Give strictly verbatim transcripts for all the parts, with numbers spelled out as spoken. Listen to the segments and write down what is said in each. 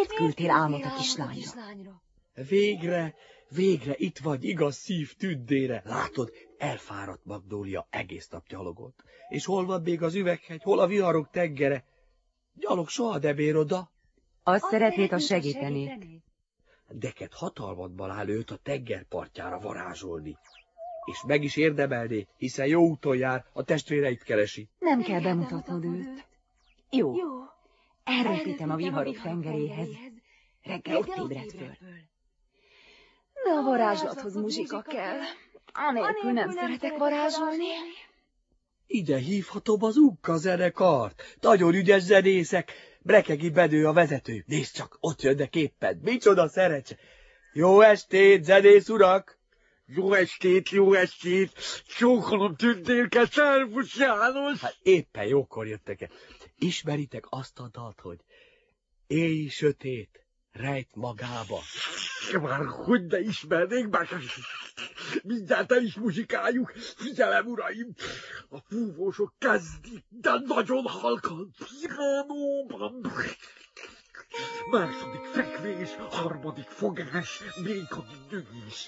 Miért küldtél álmot a kislányra? Végre, végre itt vagy, igaz szív tüddére. Látod, elfáradt Magnólia, egész nap gyalogott. És hol van még az üveghegy, hol a viharok tengere? Gyalog soha nem ér oda. Azt szeretnéd, ha segítenék. Deked hatalmadban áll őt a tengerpartjára varázsolni. És meg is érdemelné, hiszen jó úton jár, a testvéreit keresi. Nem kell bemutatnod őt. Jó, elrepítem a viharok tengeréhez. Reggel ott ébred föl. De a varázslathoz muzsika kell. Anélkül nem szeretek varázsolni. Ide hívhatom az Ukka zenekart. Nagyon ügyes zenészek. Brekegi Bedő a vezető. Nézd csak, ott jönnek éppen. Micsoda szerecse. Jó estét, zenész urak! Jó estét, jó estét! Csókolom tündérke, szervusz János! Hát éppen jókor jöttek el. Ismeritek azt a dalt, hogy éj sötét, rejt magába? Már hogy ne ismernék, bár mindjárt el is muzsikáljuk. Figyelem, uraim! A fúvósok kezdik, de nagyon halkan. Piranóban. Második fekvés, harmadik fogás, négykadik dögés.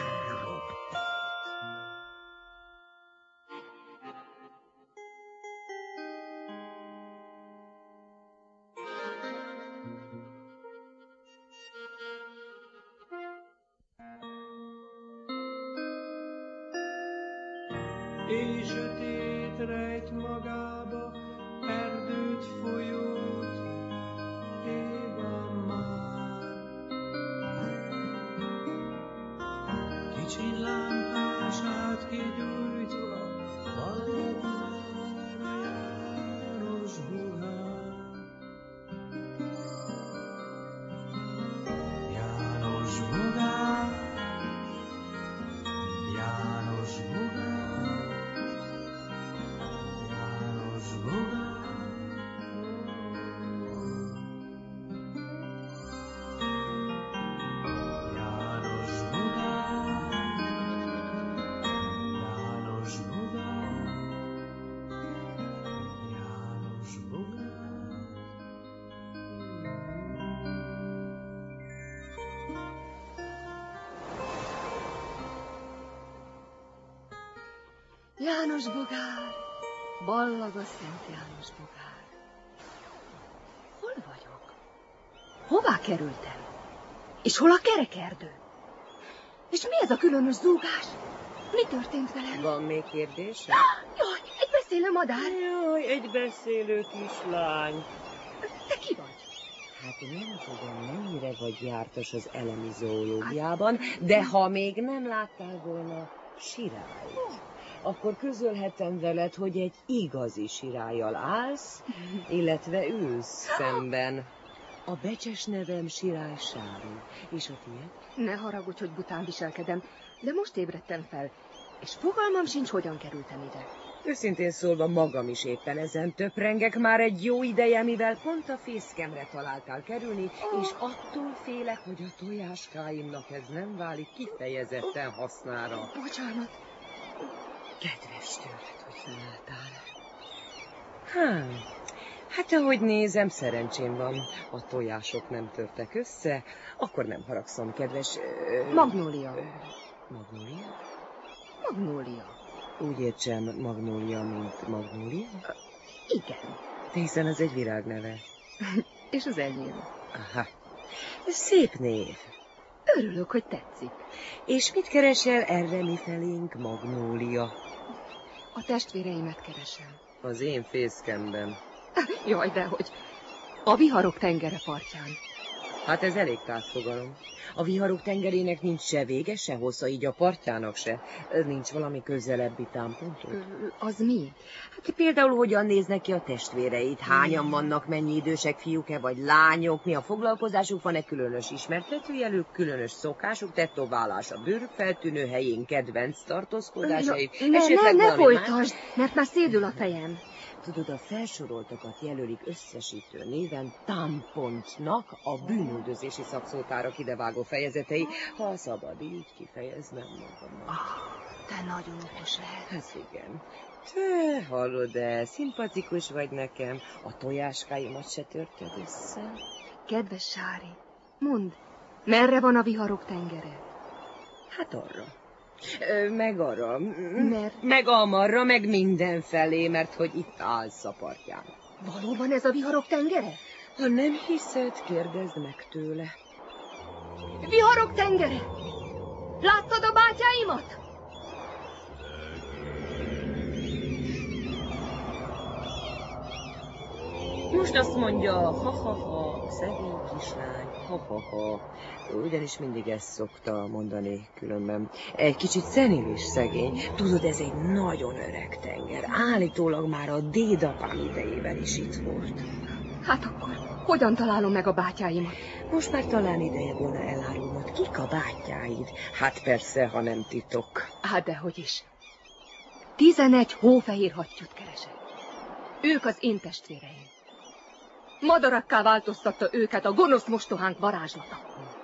Éj sötét rejt magába, erdőt, folyót, éjban már. Kicsi lámpását kigyújtva, hallod már a János bogár. János bogár, János bogár. János bogár, ballag a Szent János bogár. Hol vagyok? Hová kerültem? És hol a kerekerdő? És mi ez a különös zúgás? Mi történt velem? Van még kérdés? Jaj, egy beszélő madár. Jaj, egy beszélő kislány. Te ki vagy? Hát nem tudom, mennyire vagy jártas az elemi zoológiában, de ha még nem láttál volna sirályt, akkor közölhetem veled, hogy egy igazi sirállyal állsz, illetve ülsz szemben. A becses nevem Sirály Sári, és a tiéd? Ne haragudj, hogy bután viselkedem, de most ébredtem fel, és fogalmam sincs, hogyan kerültem ide. Őszintén szólva magam is éppen ezen töprengek már egy jó ideje, mivel pont a fészkemre találtál kerülni, oh. és attól félek, hogy a tojáskáimnak ez nem válik kifejezetten hasznára. Bocsánat. Kedves tőled, hogy felálltál. Há, hát ahogy nézem, szerencsém van. A tojások nem törtek össze, akkor nem haragszom, kedves... Uh, Magnólia. Uh, Magnólia? Magnólia. Úgy értsem, Magnólia, mint Magnólia? Uh, igen. De hiszen ez egy virágneve. És az enyém. Aha. Szép név. Örülök, hogy tetszik. És mit keresel erre mifelénk, Magnólia? A testvéreimet keresem. Az én fészkemben. Jaj, dehogy. A viharok tengere partján. Hát ez elég tág fogalom. A viharok tengerének nincs se vége, se hossza, így a partjának se. Nincs valami közelebbi támpontot? Az mi? Hát például hogyan néznek ki a testvéreid? Hányan vannak, mennyi idősek, fiúk-e vagy lányok? Mi a foglalkozásuk? Van-e különös ismertetőjelük, különös szokásuk, tetoválás a bőrük feltűnő helyén, kedvenc tartózkodásaid? No, ne, ne, ne folytasd, mert már szédül a fejem. Tudod, a felsoroltakat jelölik összesítő néven támpontnak a bűnüldözési szakszótárak idevágó fejezetei, ha szabad így kifejeznem magam. Ah, te nagyon okos lehet. Hát igen. Te hallod-e, szimpatikus vagy nekem, a tojáskáimat se törted össze? Kedves Sári, mondd, merre van a viharok tengere? Hát arra. Ö, meg arra. Mert? Meg amarra, meg mindenfelé, mert hogy itt állsz a partján. Valóban ez a viharok tengere? Ha nem hiszed, kérdezd meg tőle. Viharok tengere! Láttad a bátyáimat? Most azt mondja, ha-ha-ha, szegény kislány, ha-ha-ha. Ugyanis mindig ezt szokta mondani különben. Egy kicsit szenilis szegény. Tudod, ez egy nagyon öreg tenger. Állítólag már a dédapám idejében is itt volt. Hát akkor hogyan találom meg a bátyáimat? Most már talán ideje volna elárulnod, kik a bátyáid. Hát persze, ha nem titok. Hát dehogy is. Tizenegy hófehér hattyút keresek. Ők az én testvéreim. Madarakká változtatta őket a gonosz mostohánk varázslata.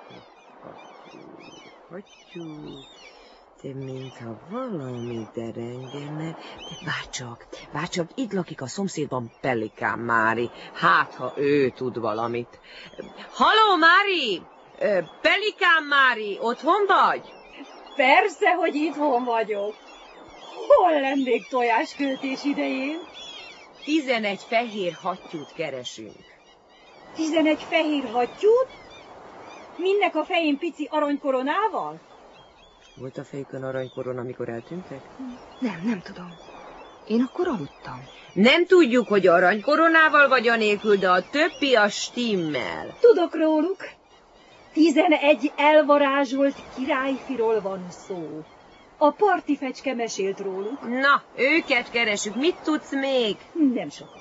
Hattyú, te mintha valami derengene, de bárcsak, bárcsak itt lakik a szomszédban Pelikán Mári, hát ha ő tud valamit. Halló, Mári! Pelikán Mári, otthon vagy? Persze, hogy itthon vagyok. Hol lennék tojásköltés idején? Tizenegy fehér hattyút keresünk. Tizenegy fehér hattyút? Mindnek a fején pici aranykoronával? Volt a fejükön aranykorona, amikor eltűntek? Nem, nem tudom. Én akkor aludtam. Nem tudjuk, hogy aranykoronával vagy anélkül, de a többi a stimmel. Tudok róluk. Tizenegy elvarázsolt királyfiról van szó. A parti fecske mesélt róluk. Na, őket keresünk. Mit tudsz még? Nem sokat.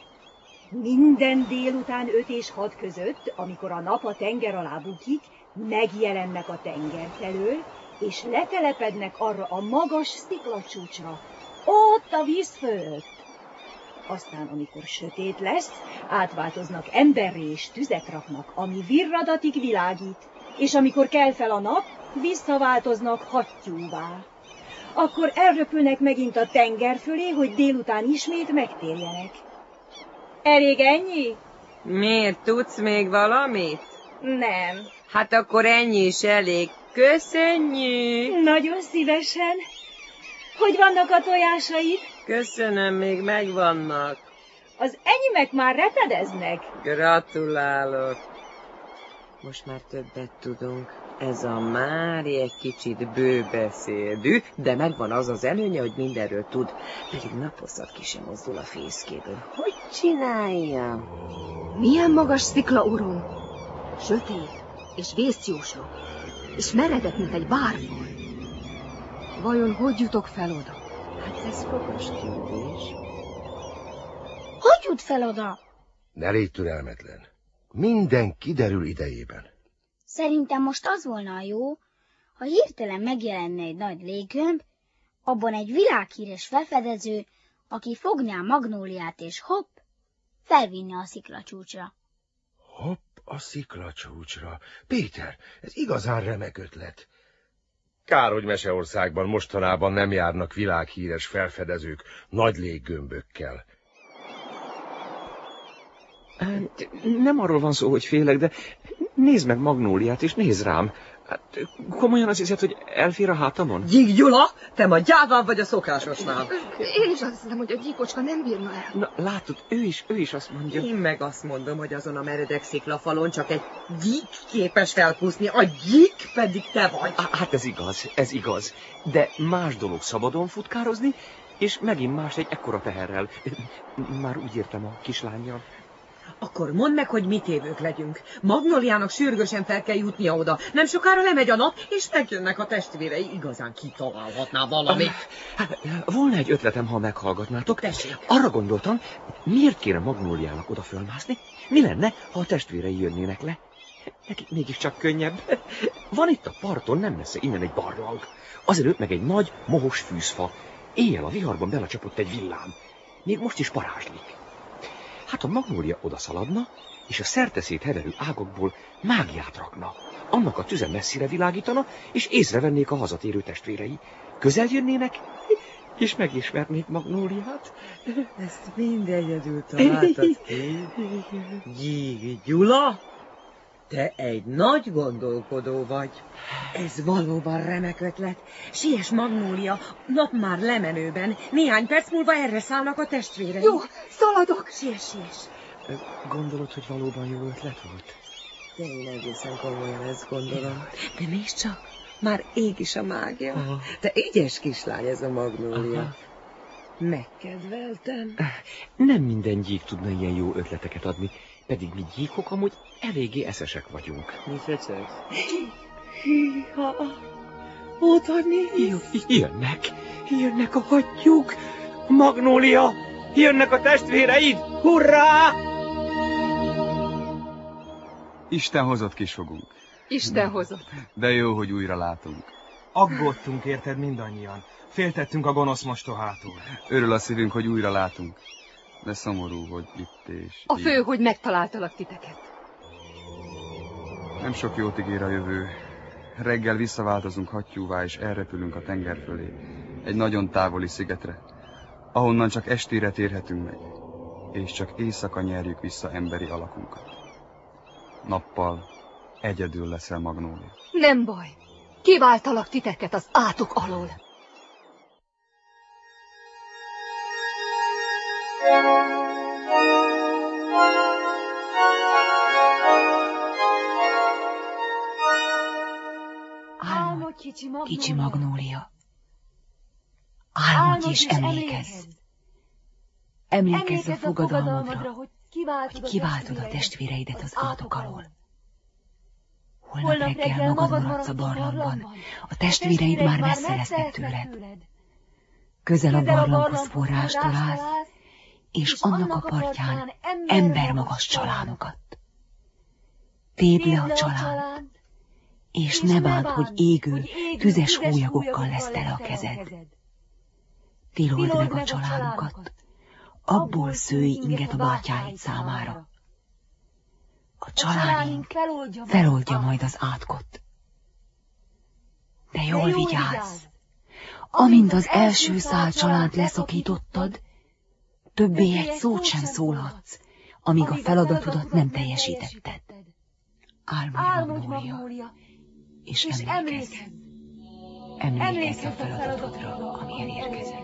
Minden délután öt és hat között, amikor a nap a tenger alá bukik, megjelennek a tenger felől, és letelepednek arra a magas sziklacsúcsra, ott a víz fölött. Aztán, amikor sötét lesz, átváltoznak emberré és tüzet raknak, ami virradatig világít, és amikor kel fel a nap, visszaváltoznak hattyúvá. Akkor elröpülnek megint a tenger fölé, hogy délután ismét megtérjenek. Elég ennyi? Miért, tudsz még valamit? Nem. Hát akkor ennyi is elég. Köszönjük! Nagyon szívesen. Hogy vannak a tojásaid? Köszönöm, még megvannak. Az enyémek már repedeznek. Gratulálok. Most már többet tudunk. Ez a Mári egy kicsit bőbeszédű, de megvan az az előnye, hogy mindenről tud. Pedig naposzat ki sem mozdul a fészkéből. Hogy csinálja? Milyen magas szikla, uram? Sötét és vészjósló, és meredek, mint egy várfal. Vajon hogy jutok fel oda? Hát ez fogas kérdés. Hogy jut fel oda? Ne légy türelmetlen. Minden kiderül idejében. Szerintem most az volna a jó, ha hirtelen megjelenne egy nagy léggömb, abban egy világhíres felfedező, aki fogná Magnóliát és hopp, felvinne a sziklacsúcsra. Hopp a sziklacsúcsra. Péter, ez igazán remek ötlet. Kár, hogy Meseországban mostanában nem járnak világhíres felfedezők nagy léggömbökkel. Nem arról van szó, hogy félek, de nézd meg Magnóliát, és nézd rám. Hát, komolyan azt hiszed, hogy elfér a hátamon? Gyík Gyula, te ma gyávább vagy a szokásosnál. Én is azt hiszem, hogy a gyíkocska nem bírna el. Na, látod, ő is, ő is azt mondja. Én meg azt mondom, hogy azon a meredek sziklafalon csak egy gyík képes felkúszni, a gyík pedig te vagy. Hát ez igaz, ez igaz. De más dolog szabadon futkározni, és megint más egy ekkora teherrel. Már úgy értem a kislánnyal. Akkor mondd meg, hogy mit évők legyünk. Magnóliának sürgősen fel kell jutnia oda. Nem sokára lemegy a nap, és megjönnek a testvérei. Igazán kitalálhatná valamit. Hát, volna egy ötletem, ha meghallgatnátok. Tessék. Arra gondoltam, miért kéne Magnóliának oda fölmászni? Mi lenne, ha a testvérei jönnének le? Nekik mégiscsak könnyebb. Van itt a parton, nem messze innen egy barlang. Azelőtt meg egy nagy, mohos fűzfa. Éjjel a viharban belecsapott egy villám. Még most is parázslik. Hát a Magnólia odaszaladna, és a szerteszét heverő ágokból mágiát rakna. Annak a tüze messzire világítana, és észrevennék a hazatérő testvérei. Közel jönnének, és megismernék Magnóliát. Ezt mind egyedül találtad ki. Gyík Gyula? Te egy nagy gondolkodó vagy. Ez valóban remek ötlet. Siess, Magnólia, nap már lemenőben. Néhány perc múlva erre szállnak a testvérei. Jó, szaladok. Siess, siess. Gondolod, hogy valóban jó ötlet volt? De én egészen komolyan ezt gondolom. De nézd csak, már ég is a mágia. Aha. Te ügyes kislány ez a Magnólia. Aha. Megkedveltem. Nem minden gyík tudna ilyen jó ötleteket adni, pedig mi gyíkok amúgy eléggé eszesek vagyunk. Mi fröcsögsz? Hűha! Oda néz! Jönnek! Jönnek a hattyúk! Magnólia! Jönnek a testvéreid! Hurrá! Isten hozott, kisfogunk. Isten hozott. De jó, hogy újra látunk. Aggódtunk, érted, mindannyian. Féltettünk a gonosz mostohától. Örül a szívünk, hogy újra látunk. De szomorú, hogy itt és... A fő, hogy megtaláltalak titeket. Nem sok jót ígér a jövő. Reggel visszaváltozunk hattyúvá, és elrepülünk a tenger fölé. Egy nagyon távoli szigetre, ahonnan csak estére térhetünk meg. És csak éjszaka nyerjük vissza emberi alakunkat. Nappal egyedül leszel, Magnólia. Nem baj. Kiváltalak titeket az átok alól. Álmodj, kicsi Magnólia. Kicsi Magnólia. Álmodj és emlékezz. Emlékezz a fogadalmadra, hogy hogy kiváltod a testvéreidet az átok alól. Holnap Holnap reggel magad maradsz a barlangban. A testvéreid már messze lesznek tőled. Közel a barlanghoz forrástól állsz, és annak a partján embermagas csalánokat. Tépd le a csalánt, és ne bánt, hogy égő, tüzes hólyagokkal lesz tele a kezed. Tilold meg a csalánokat, abból szőj inget a bátyáid számára. A családink feloldja majd az átkot. De jól vigyázz! Amint az első szál csalánt leszakítottad, többé egy szót sem szólhatsz, amíg a feladatodat nem teljesítetted. Álmodj, Magnólia, és emlékezz! Emlékezz a feladatodra, amilyen érkezett.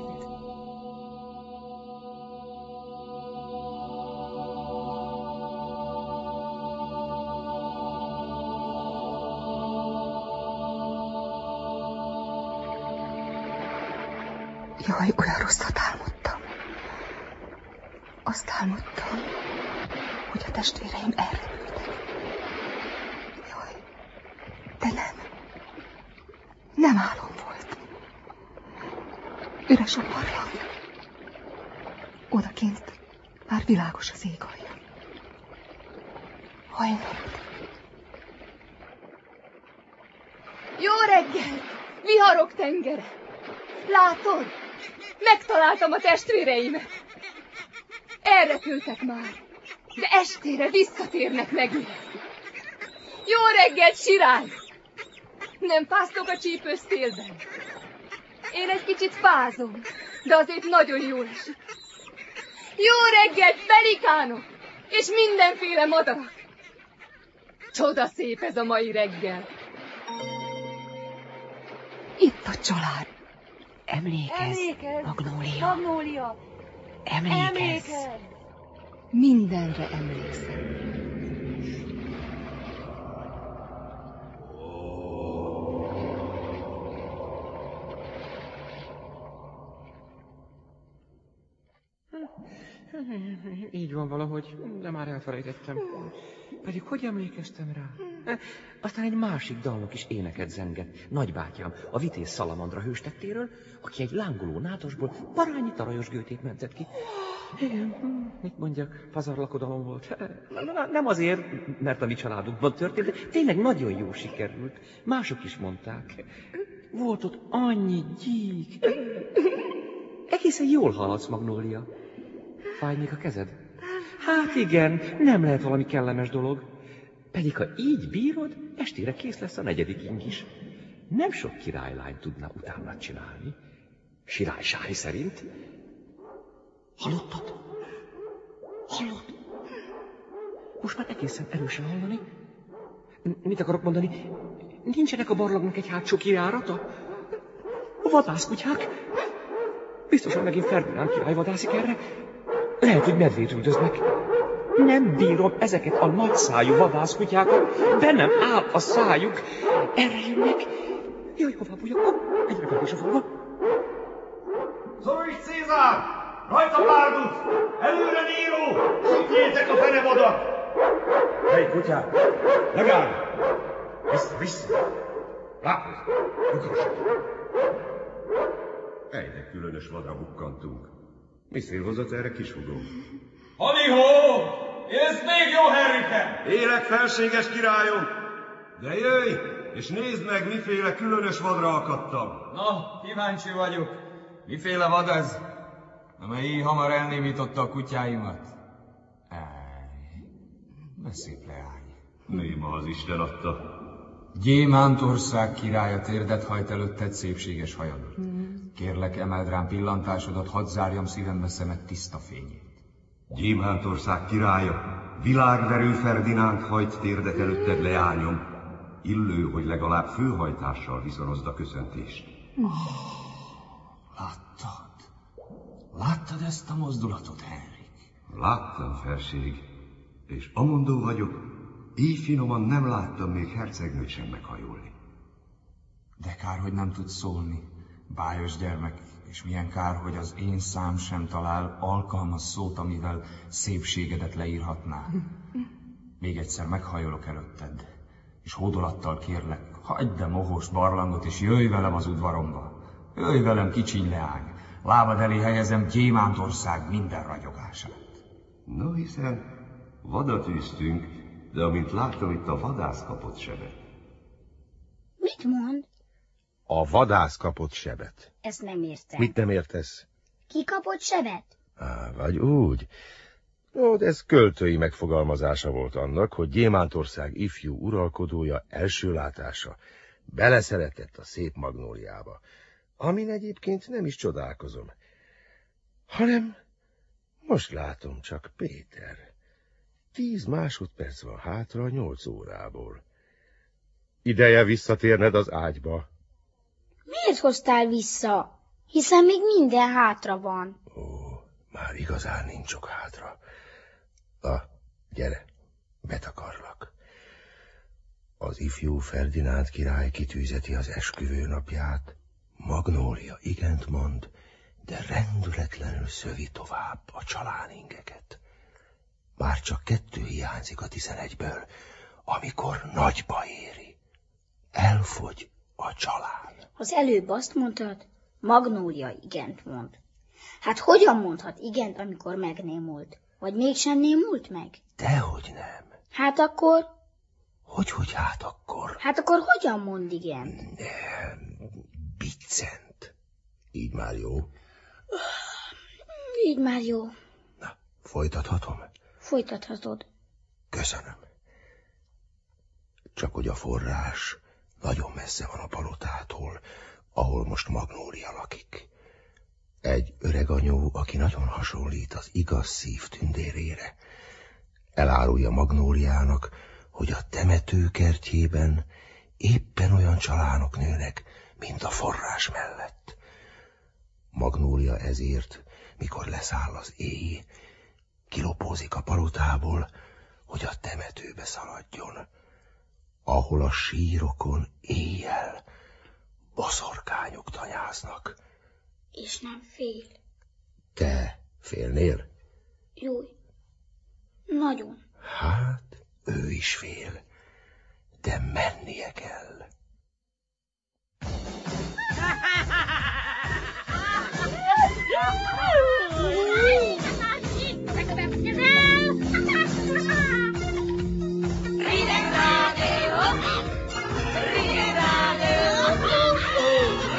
Jaj, olyan rosszat álmodtam. Azt álmodtam, hogy a testvéreim elrepültek. Jaj, de nem. Nem álom volt. Üres a barlang. Odakint már világos az ég alja. Hajnal. Jó reggel! Viharok tengere! Látod? Megtaláltam a testvéreimet. Elrepültek már, de estére visszatérnek megint. Jó reggelt, sirály! Nem fáztok a csípős szélben? Én egy kicsit fázom, de azért nagyon jól esik. Jó reggelt, pelikánok! És mindenféle madarak! Csoda szép ez a mai reggel. Itt a család. Emlékezz, Emlékezz, Magnólia. Magnólia. Emlékezz. Emlékezz. Mindenre emlékszem. Így van valahogy, de már elfelejtettem. Pedig hogy emlékeztem rá? Aztán egy másik dalnak is éneket zengett. Nagybátyám, a vitéz Szalamandra hőstettéről, aki egy lángoló nátosból parányi tarajos gőtét mentett ki. Igen, mit mondjak, pazarlakodalom volt. Nem azért, mert a mi családunkban történt, de tényleg nagyon jó sikerült. Mások is mondták. Volt ott annyi gyík. Egészen jól hallasz, Magnólia. Fáj még a kezed? Hát igen, nem lehet valami kellemes dolog. Pedig ha így bírod, estére kész lesz a negyedik ing is. Nem sok királylány tudna utána csinálni. Sirály Sári szerint. Hallottad? Hallod? Most már egészen erősen hallani. Mit akarok mondani? Nincsenek a barlangnak egy hátsó kijárata? A vadászkutyák? Biztosan megint Ferdinánd király vadászik erre. Lehet, hogy medvét üldöznek. Nem bírom ezeket a nagyszájú vadászkutyákat. Bennem áll a szájuk. Erre jönnek. Jaj, hová bújjak? Egyre kevés a falva. Szólj, Cézár! Rajta Bárdus! Előre Níró! Sütjétek a fenevadat! Hely, kutyák! Megállj! Vissza, vissza! Rákozz! Ugrassatok! Egyre különös vadra bukkantunk. Mi szél hozott erre, kisfogó? Hadihó! Élsz még jó herüken! Élek, felséges királyom! De jöjj, és nézd meg, miféle különös vadra akadtam. Na, kíváncsi vagyok. Miféle vad ez? Amely így hamar elnémította a kutyáimat. Ej, de szép leány. Néma az Isten adta. Gyémántország királya térdet hajt előtted szépséges hajad. Kérlek, emeld rám pillantásodat, hadd zárjam szívembe szemed tiszta fényét. Gyémántország királya, világverő Ferdinánd hajt térdet előtted, leányom. Illő, hogy legalább főhajtással viszonozd a köszöntést. Oh, láttad? Láttad ezt a mozdulatot, Henrik? Láttam, felség, és amondó vagyok, így finoman nem láttam még hercegnőt sem meghajolni. De kár, hogy nem tudsz szólni, bájos gyermek, és milyen kár, hogy az én szám sem talál alkalmas szót, amivel szépségedet leírhatná. Még egyszer meghajolok előtted, és hódolattal kérlek, hagyd el mohós barlangot, és jöjj velem az udvaromba. Jöjj velem, kicsiny leány, lábad elé helyezem Gyémántország minden ragyogását. No, hiszen vadat űztünk, de amint láttam, itt a vadász kapott sebet. Mit mond? A vadász kapott sebet. Ezt nem értem. Mit nem értesz? Ki kapott sebet? Á, vagy úgy. No, de ez költői megfogalmazása volt annak, hogy Gyémántország ifjú uralkodója első látása beleszeretett a szép Magnóliába, amin egyébként nem is csodálkozom, hanem most látom csak, Péter. Tíz másodperc van hátra a nyolc órából. Ideje visszatérned az ágyba. Miért hoztál vissza? Hiszen még minden hátra van. Ó, már igazán nincs sok hátra. Na, gyere, betakarlak. Az ifjú Ferdinánd király kitűzeti az esküvő napját. Magnólia igent mond, de rendületlenül szövi tovább a csaláningeket. Már csak kettő hiányzik a tizenegyből, amikor nagy baj éri. Elfogy a csalán. Az előbb azt mondtad, Magnólia igent mond. Hát hogyan mondhat igent, amikor megnémult? Vagy mégsem némult meg? Dehogy nem. Hát akkor? Hogyhogy hát akkor? Hát akkor hogyan mond igent? Nem, biccent. Így már jó. Így már jó. Na, folytathatom? Folytathatod. Köszönöm. Csak hogy a forrás nagyon messze van a palotától, ahol most Magnólia lakik. Egy öreg anyó, aki nagyon hasonlít az igaz szív tündérére, elárulja Magnóliának, hogy a temetőkertjében éppen olyan csalánok nőnek, mint a forrás mellett. Magnólia ezért, mikor leszáll az éj, kilopózik a palotából, hogy a temetőbe szaladjon, ahol a sírokon éjjel boszorkányok tanyáznak. És nem fél. Te félnél? Jó, nagyon. Hát, ő is fél, de mennie kell.